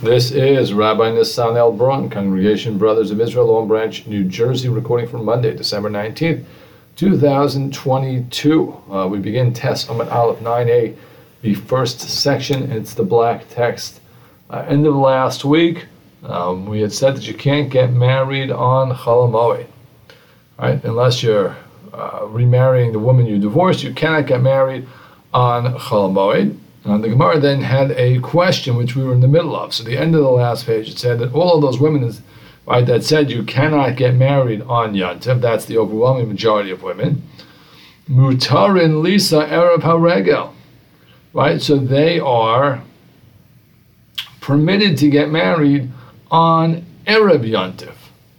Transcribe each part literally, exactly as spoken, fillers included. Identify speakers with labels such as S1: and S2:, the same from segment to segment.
S1: This is Rabbi Nissan L. Braun, Congregation Brothers of Israel, Long Branch, New Jersey, recording for Monday, December nineteenth, two thousand twenty-two. Uh, we begin Tes Amud Aleph nine A, the first section. It's the black text. Uh, end of last week, um, we had said that you can't get married on Chol Hamoed, right? Unless you're uh, remarrying the woman you divorced, you cannot get married on Chol Hamoed. And the Gemara then had a question which we were in the middle of. So the end of the last page, it said that all of those women, right, that said you cannot get married on Yontif, that's the overwhelming majority of women. Mutarin Lisa Erev HaRegel, right? So they are permitted to get married on Erev Yontif.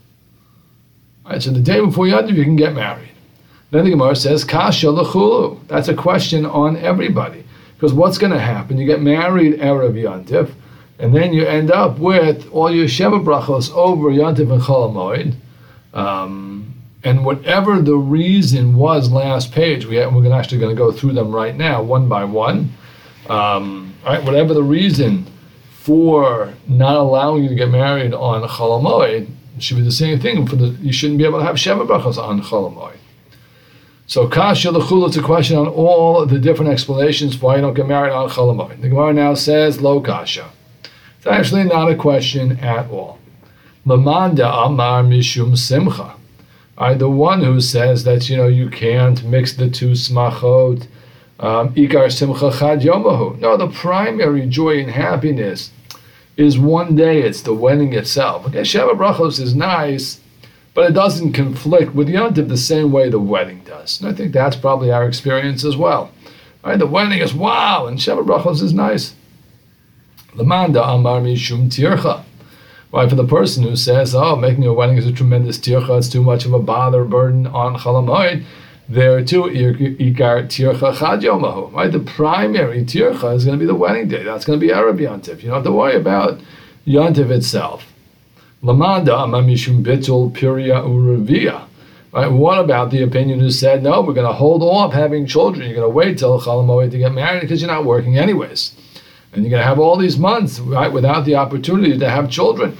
S1: Right, so the day before Yontif you can get married. Then the Gemara says Kasha L'chulu. That's a question on everybody. Because what's going to happen? You get married Erev Yontif, and then you end up with all your Sheva Brachos over Yontif and Chol Hamoed. Um, and whatever the reason was last page, we have, we're actually going to go through them right now, one by one. Um, right, whatever the reason for not allowing you to get married on Chol Hamoed, it should be the same thing. For the you shouldn't be able to have Sheva Brachos on Chol Hamoed. So Kasha L'chulu, it's a question on all the different explanations for why you don't get married on Chol Hamoed. The Gemara now says Lo Kasha. It's actually not a question at all. Lamanda Amar Mishum Simcha. Right, the one who says that you know you can't mix the two smachot, um, Ikar Simcha Chad Yomahu. No, the primary joy and happiness is one day. It's the wedding itself. Okay, Sheva Brachos is nice, but it doesn't conflict with Yontif the same way the wedding does. And I think that's probably our experience as well. Right? The wedding is wow, and Sheva Brachos is nice. Lamanda Amar Mishum Tircha. Right, for the person who says, oh, making a wedding is a tremendous tircha, it's too much of a bother, burden on Chol Hamoed, there too, Ikar Tircha Chad Yomahu. Right, the primary tircha is going to be the wedding day. That's going to be Erev Yontif. You don't have to worry about Yontif itself. Lamanda Amamishum Bitul Piria Uruvia. Right? What about the opinion who said, no, we're going to hold off having children. You're going to wait till Chol Hamoed to get married because you're not working anyways. And you're going to have all these months, right, without the opportunity to have children.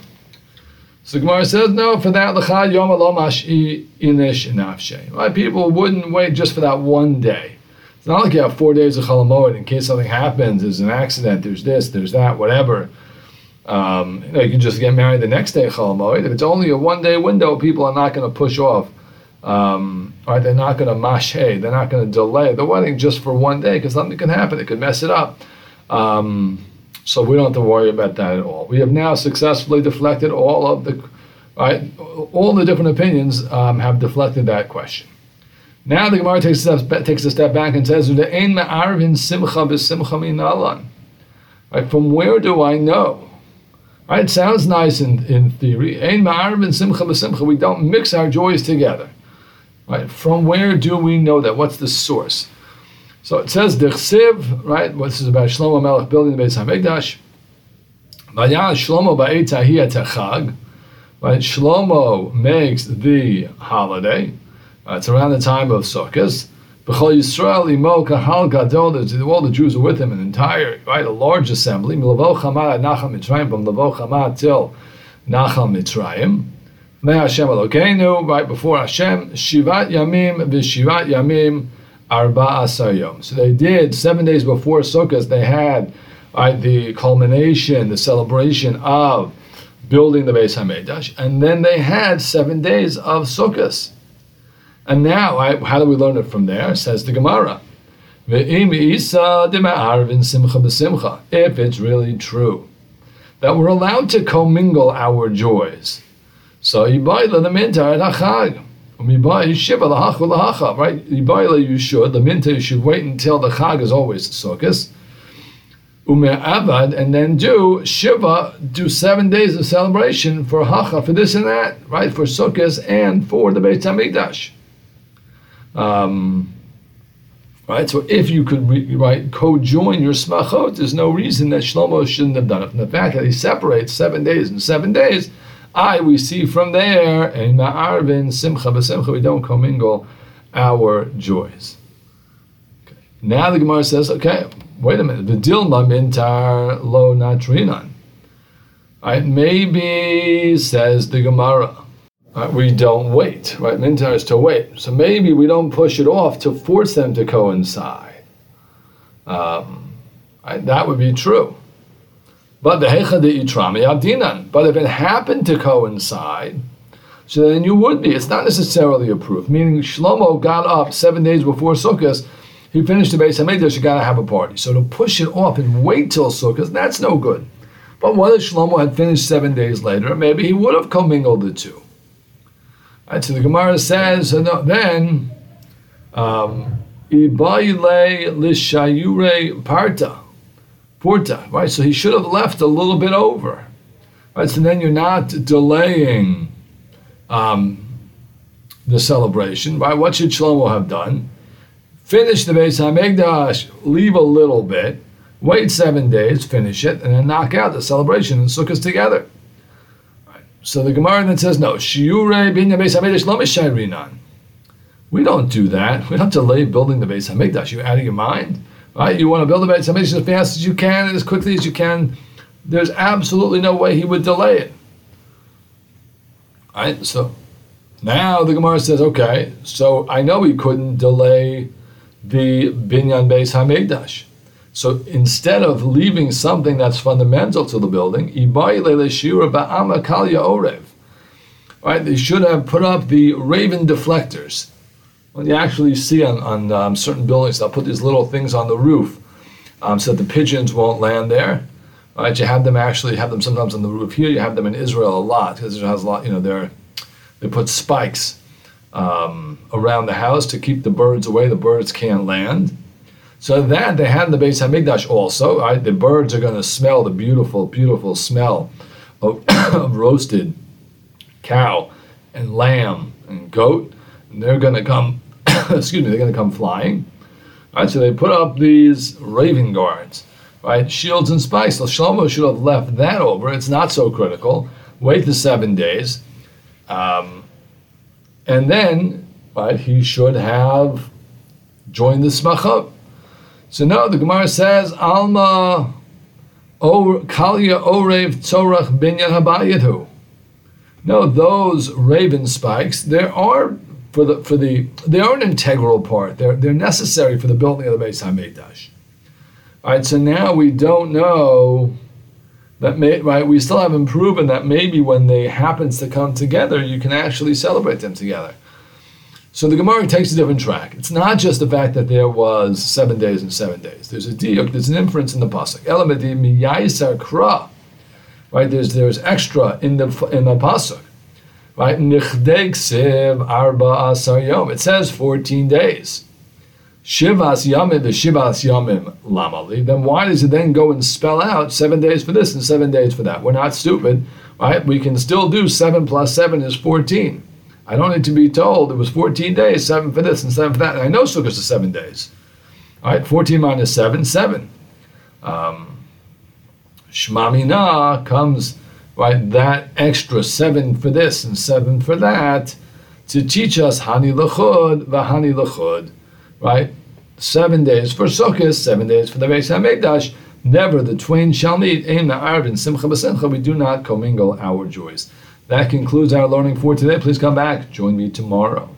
S1: So Gemara says, no, for that, L'chad Yom Lo Mash'i Inish Nafshe. Right? People wouldn't wait just for that one day. It's not like you have four days of Chol Hamoed in case something happens, there's an accident, there's this, there's that, whatever. Um, you know, you can just get married the next day, Chol Hamoed. If it's only a one-day window, people are not going to push off. Um, right? They're not going to masheh. They're not going to delay the wedding just for one day because something can happen. It could mess it up. Um, so we don't have to worry about that at all. We have now successfully deflected all of the, right? All the different opinions um, have deflected that question. Now the Gemara takes a step, takes a step back and says, "Ein ma'arvin simcha b'simcha min alan." Right? From where do I know? Right, it sounds nice in, in theory. Ein ma'arvin simcha b'simcha. We don't mix our joys together. Right? From where do we know that? What's the source? So it says Dechsiv, right? Well, this is about Shlomo Melech building the Beis Hamikdash. Vayan Shlomo ba'et hahiyah techag. Right? Shlomo makes the holiday. Uh, it's around the time of Sukkot. B'chol Yisrael imo kahal gadol. All the Jews are with him, an entire, right, a large assembly. Milavo chamad ad Nachal Mitzrayim, from Lavo chamad till Nachal Mitzrayim. Me Hashem Elokeinu, right before Hashem. Shivat yamim v'shivat yamim arba asar yom. So they did seven days before Sukkot. They had, right, the culmination, the celebration of building the Beis Hamikdash, and then they had seven days of Sukkot. And now, right, how do we learn it from there? Says the Gemara. If it's really true that we're allowed to commingle our joys, so right? You should, the minta, you should wait until the Chag is always Sukkot. And then do Shiva, do seven days of celebration for Hacha, for this and that, right? For Sukkot and for the Beit HaMikdash. Um, right, so if you could re, right, co-join your smachot, there's no reason that Shlomo shouldn't have done it. From the fact that he separates seven days and seven days, I we see from there, in ma'arvin simcha b'simcha, we don't commingle our joys. Okay. Now the Gemara says, okay, wait a minute, the dilma mintar lo natrinan. Right? Maybe, says the Gemara, right, we don't wait. Right? Mintar is to wait. So maybe we don't push it off to force them to coincide. Um, right? That would be true. But the Hecha de Itrami Abdinan. But if it happened to coincide, so then you would be. It's not necessarily a proof. Meaning Shlomo got up seven days before Sukkot. He finished the Beis Hamikdash. You got to have a party. So to push it off and wait till Sukkot, that's no good. But what if Shlomo had finished seven days later? Maybe he would have commingled the two. Right, so the Gemara says, so no, then, um, Ibayile lishayure parta, porta, right? So he should have left a little bit over, right? So then you're not delaying um, the celebration, right? What should Shlomo have done? Finish the Beis Hamikdash, leave a little bit, wait seven days, finish it, and then knock out the celebration and Sukkot together. So the Gemara then says, no, Shiurei binyan Beis Hamikdash lo mishayrinan. We don't do that. We don't delay building the Beis Hamikdash. You're out of your mind, right? You want to build the Beis Hamikdash as fast as you can and as quickly as you can. There's absolutely no way he would delay it. Right? So now the Gemara says, okay, so I know he couldn't delay the binyan Beis Hamikdash. So instead of leaving something that's fundamental to the building, right, they should have put up the raven deflectors. When you actually see on, on um, certain buildings, they'll put these little things on the roof um, so that the pigeons won't land there. Right, you have them actually have them sometimes on the roof here. You have them in Israel a lot because Israel has a lot. You know, they they put spikes um, around the house to keep the birds away. The birds can't land. So that they had in the Beis Hamikdash also, right? The birds are going to smell the beautiful, beautiful smell of, of roasted cow and lamb and goat, and they're going to come. excuse me, they're going to come flying, right? So they put up these raven guards, right? Shields and spikes. So Shlomo should have left that over. It's not so critical. Wait the seven days, um, and then, right? He should have joined the smachot. So no, the Gemara says, Alma or Kalya Orev Tzorach Binyan Habayithu. No, those raven spikes, there are for the for the they are an integral part. They're they're necessary for the building of the Beis Hamikdash. All right, so now we don't know that may, right. We still haven't proven that maybe when they happens to come together, you can actually celebrate them together. So the Gemara takes a different track. It's not just the fact that there was seven days and seven days. There's a diuk, there's an inference in the pasuk. Elamedi miyaisar kra, right? There's there's extra in the in the pasuk, right? Nichdeg siv arba asar yom. It says fourteen days. Shivas yamim the shivas yamim lamali. Then why does it then go and spell out seven days for this and seven days for that? We're not stupid, right? We can still do seven plus seven is fourteen. I don't need to be told it was fourteen days, seven for this and seven for that. And I know Sukkot is seven days. All right, fourteen minus seven, seven. Um, Shema Mina comes, right, that extra seven for this and seven for that to teach us Hani L'chud, V'Hani L'chud, right? Seven days for Sukkot, seven days for the Beis Hamikdash. Never the twain shall meet. Ein Na'arvin Simcha B'Simcha. We do not commingle our joys. That concludes our learning for today. Please come back. Join me tomorrow.